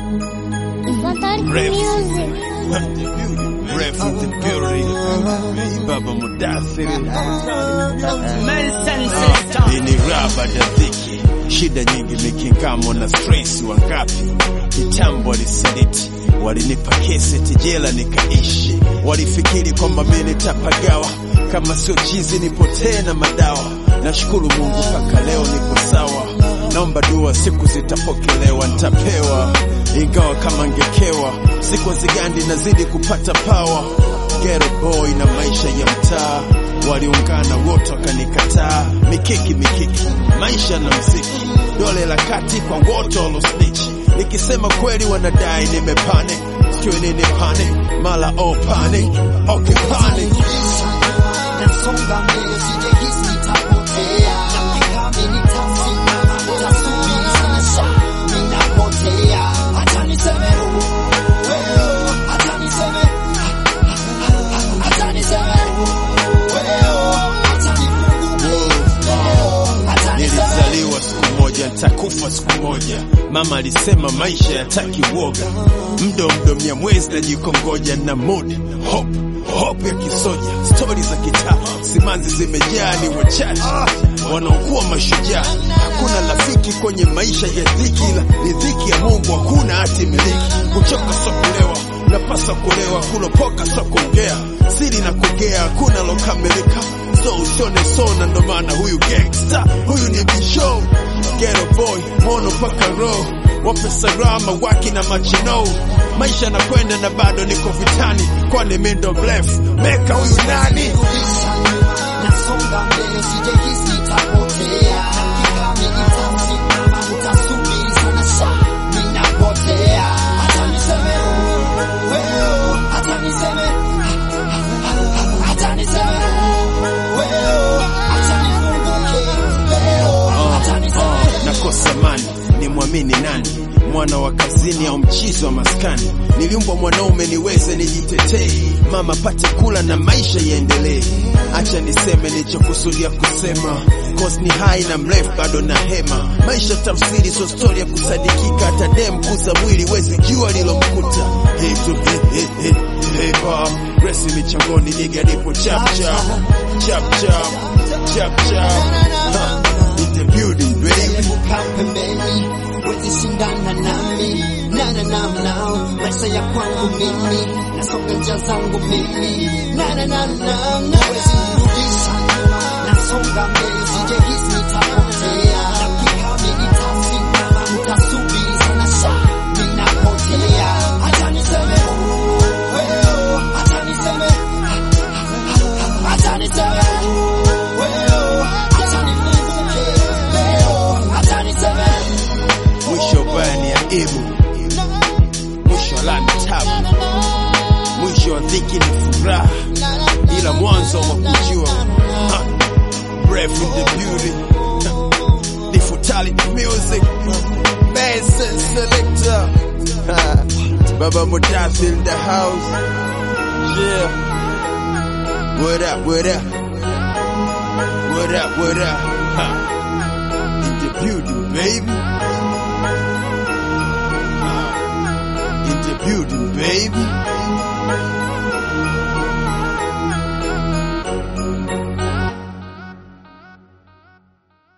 Ref in the building, Baba Mudathiri. Ini raba da dhiki, shida nyingi mikingamo na stress wangapi. Kitambo lisiditi, walinipa keseti jela nikaishi. Walifikiri kwamba mimi nitapagawa, kama sio chizi nipo tena madawa. Nashukuru Mungu paka leo nipo sawa. Naomba dua siku zitapokelewa nitapewa, ingawa kama ngekewa. Siku zigandi nazidi kupata power. Ghetto boy na maisha ya mtaa, waliungana wote wakanikataa. Mikiki, maisha na mziki, dole la kati kwa wote walosnitch. Nikisema kweli wanadai nimepanic, sio nini panic, mala oh panic, okay panic. Nasonga mbele sijehisi nitapotea, kama nitasimama nitasubiri sana sana ninapotea. Hata niseme wewe, hata niseme wewe, hata nifunguke leo, hata nilizaliwa siku moja nitakufa siku moja. Mama alisema maisha yataki uoga, mdo Mnyamwezi najikongoja na mood hope ya kisoja. Stories za kitaa simanzi zimejaa, ni wachache wanaokuwa mashujaa. Hakuna rafiki kwenye maisha ya dhiki, ila ni dhiki ya Mungu, hakuna hati miliki. Kuchoka sio kulewa, napasa kulewa. Kulopoka sio kuongea, siri na kugea, hakuna lokamilika. So usione sona, ndo maana huyu gangster, huyu ni bishow. Ghetto boy, mono paka roho, wape salama waki na machino. Maisha na kwenda na bado niko vitani, kwani mindo blef, meka huyu nani? Nasonga mbele sijehisi nitapotea, kama nitasimama nitasubiri sana sana ninapotea. Hata niseme wewe, hata niseme wewe, hata nifunguke leo, hata niseme nakosa mani, ni muamini nani? Mwana wa kazini au mchizo wa maskani? Niliumbwa mwanaume niweze nijitetee, mama pate kula na maisha yaendelee. Acha niseme nilichokusudia kusema, cause ni hai na mrefu bado na hema. Maisha tafsiri so story ya kusadikika, hata dem kuza mwili wezi jua lilomkuta. Hey to hey pop, resi michangoni niga nipo chap in the building baby. Pembeni wezi shindana nami, na maisha ya kwangu mimi, nasonga njia zangu mimi, wezi nirudisha nyuma. Nasonga mbele sijehisi nitapotea, kama nitasimama nitasubiri sana sana ninapotea. Hata niseme wewe, hata niseme wewe, hata nifunguke leo, hata niseme mwisho bani ya ibu, mwisho la tabu, mwisho wa dhiki ni furaha, ila mwanzo wa kujua. Breath in the beauty, the fatality music, Benson selector. Baba Mudathiri in the house. Yeah. What up? In the building, baby. In the building, baby.